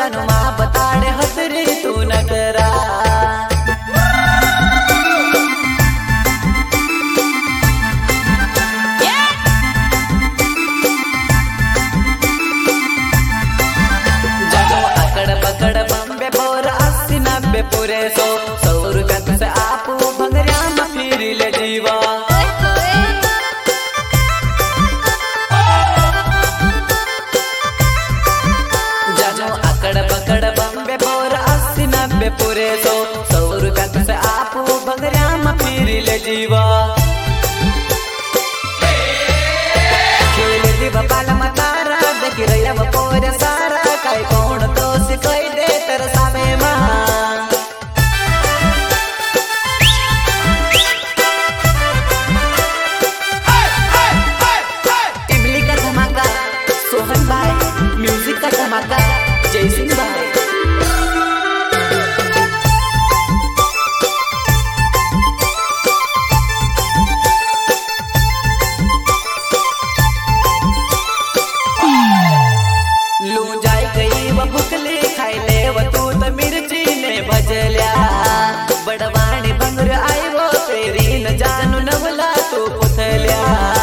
जानो माँ बताड़े हसरी तू न करा। जानो अकड़ पकड़ बम्बे बोर 80-90 पूरे 100 रुपया से आप भंगरिया में फिर ले जीवा। पूरे 100 रुपया से आप भंगरिया में फिर ले जीवा। खेल दीवा पाल मतारा देख रहा वो पोरे सारा कई कौन तो सिखाई दे तेरे सामे मां। इमली का धमाका सोहन भाई, म्यूजिक का धमाका जय सिंह भाई। भुकली खाई ले वो तू तो मिर्ची ने बजल्या बड़वाणी भंगर आई वो तेरी न जानू नवला तू पुथल्या।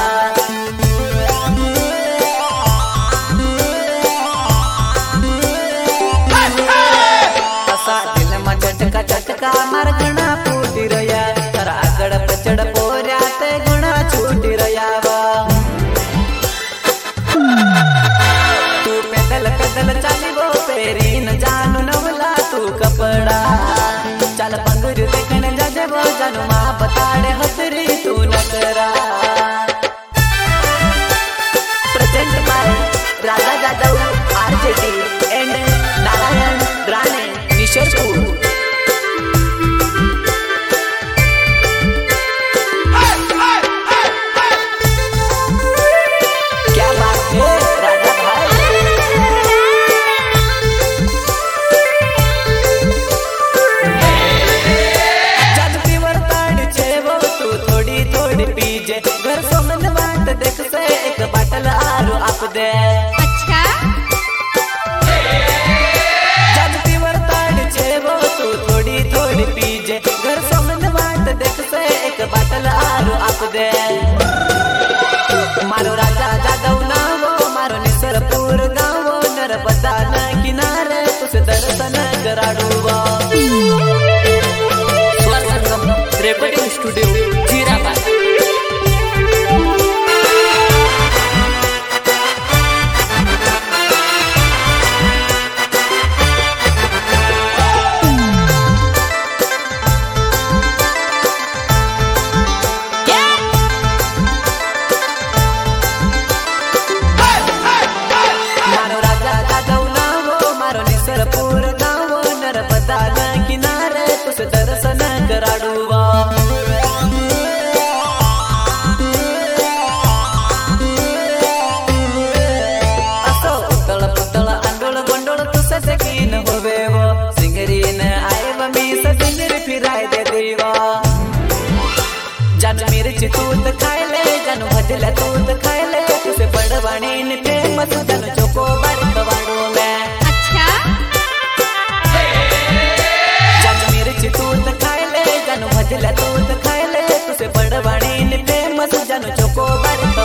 असा दिल में झटका झटका मार गणा फूटी रया तारा आगड़ पचड़ पोर्या ते गुणा छूटी रया वा। तू पैदल पैदल चाली वो तेरी न जानू नवला तू कपड़ा चल पंगुर देखने जाजे वो जानू माँ बताड़े हसरी तू न करा। Present by Raja Jadhav RJD and Narayan Rane Nisharpur. क्या बात है राजा भाई। घर सोमन बाट देख से एक बाटल आरू आप दे। अच्छा जब पीवर ताड़ छे वो तू थोड़ी थोड़ी पीजे घर सोमन बाट देख से एक बाटल आरू आप दे। मारो राजा जादव ना वो मारो निसरपुर गाँव वो नर्मदा न किनारे तुझे दर्शन कराडूवा। Swar Sangam recording studio Jirabad. दर्शन कराडूवा। असो उतळ पुतळ आंडोळ गोंडोळ तुझं सकीन होवे वो सिंगरीन आय व मी सिंगरी फिराय दे देवा। जान मिरची तूत खायले जान भजल्या तूत खायले तुझे बडवाणी ने फेमस जान चोको बारीक वाडू में। अच्छा जान मिरची तूत खायले जान भजल्या तूत खायले तुझे बडवाणी ने फेमस जान चोको बारीक